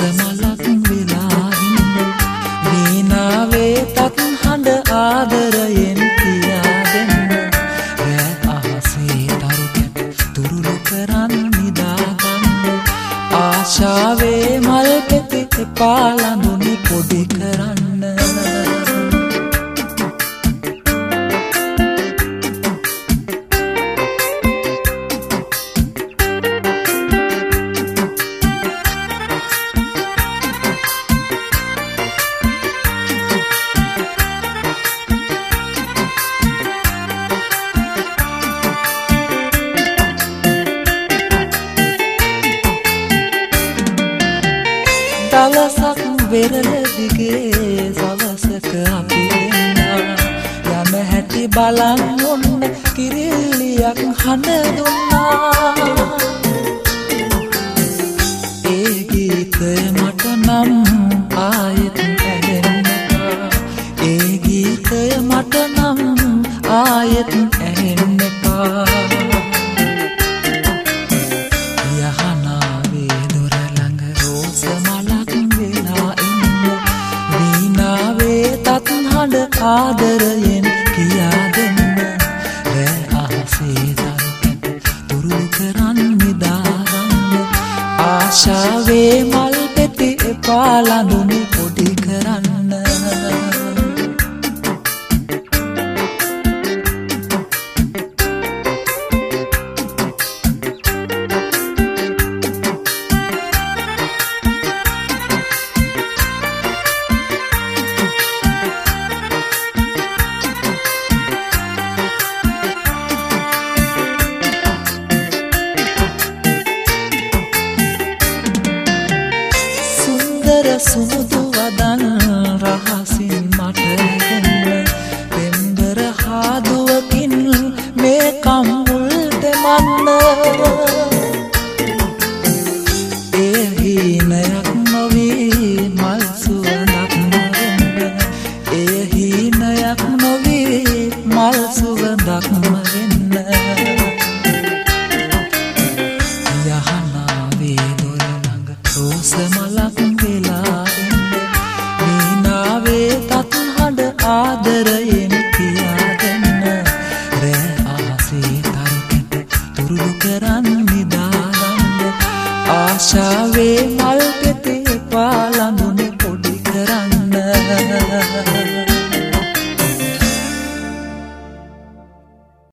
මලක් වෙලා ඉන්න වීණාවේ තත් හඬ ආදරයෙන් කියා දෙන්න රෑ අහසේ තරුකැට තුරුළු කරන් නිදාගන්න ආශාවේ මල් පෙති එපා ළඳුනි පොඩි කරන්න දවසක් වෙරළ දිගේ සවසක අපි දෙන්නා යන හැටි බලන් ඔන්න කිරිල්ලියක් හඬ දුන්නා ඒ ගීතය මට නම් ආයෙත් ඇහෙන්න එපා ඒ ගීතය මට නම් ආයෙත් ඇහෙන්න එපා යහනාවේ දොර ළඟ රෝස මලක් වෙලා ඉන්න වීණාවේ තත් හඬ ආදරයෙන් කියා දෙන්න රෑ අහසේ තරුකැට තුරුළු කරන් නිදාගන්න ආශාවේ මල් පෙති එපා ළඳුනි පොඩි කරන්න සුමුදු වදන් රහසින් මට දෙන්න පෙම්බර හාදුවකින් මේ කම්මුල් දෙමන්න ඒ හීනයක් නොවී මල් සුවඳක් නොවෙන්න ඒ හීනයක් නොවී මල් සුවඳක් නොවෙන්න යහනාවේ දොර ළඟ රෝස මලක් වෙලා ඉන්න වීණාවේ තත් හඬ ආදරයෙන් කියා දෙන්න රෑ අහසේ තරුකැට තුරුළු කරන් නිදාගන්න ආශාවේ